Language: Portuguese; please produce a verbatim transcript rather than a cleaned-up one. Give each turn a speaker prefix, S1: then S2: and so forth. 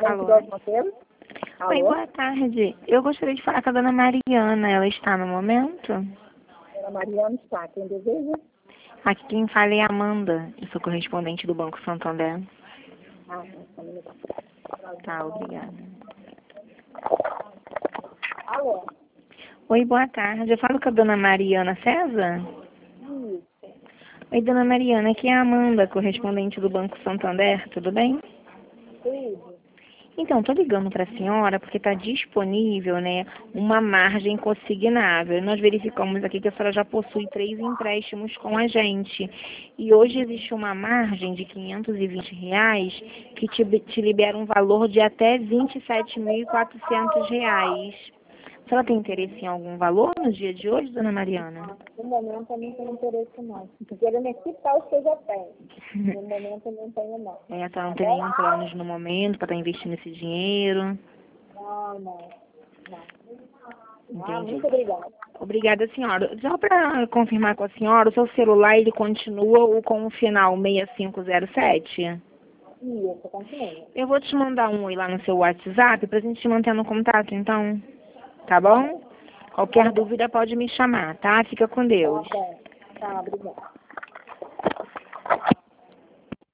S1: Alô. Oi,
S2: Alô?
S1: boa tarde. Eu gostaria de falar com a dona Mariana. Ela está no momento?
S2: Dona Mariana está. Quem deseja?
S1: Aqui quem fala é a Amanda. Eu sou correspondente do Banco Santander.
S2: Ah, tá.
S1: Tá, obrigada.
S2: Alô?
S1: Oi, boa tarde. Eu falo com a dona Mariana César?
S2: Isso.
S1: Oi, dona Mariana. Aqui é a Amanda, correspondente do Banco Santander. Tudo bem?
S2: Tudo.
S1: Então, tô ligando para a senhora porque está disponível, né, uma margem consignável. Nós verificamos aqui que a senhora já possui três empréstimos com a gente. E hoje existe uma margem de quinhentos e vinte reais que te, te libera um valor de até vinte e sete mil e quatrocentos reais. A senhora tem interesse em algum valor no dia de hoje, dona Mariana?
S2: No momento eu não tenho interesse não. Estou querendo é quitar os que eu já tenho. No momento eu não tenho não.
S1: É, a senhora não tem nenhum plano no momento para estar investindo esse dinheiro?
S2: Não, não. Não. Ah,
S1: Entendi.
S2: muito obrigada.
S1: Obrigada, senhora. Só para confirmar com a senhora, o seu celular ele continua com o final seis cinco zero sete?
S2: Isso, continua.
S1: Eu vou te mandar um oi lá no seu WhatsApp para a gente se manter no contato, então. Tá bom? Qualquer dúvida pode me chamar, tá? Fica com Deus.
S2: Tá bom. Tá, obrigada.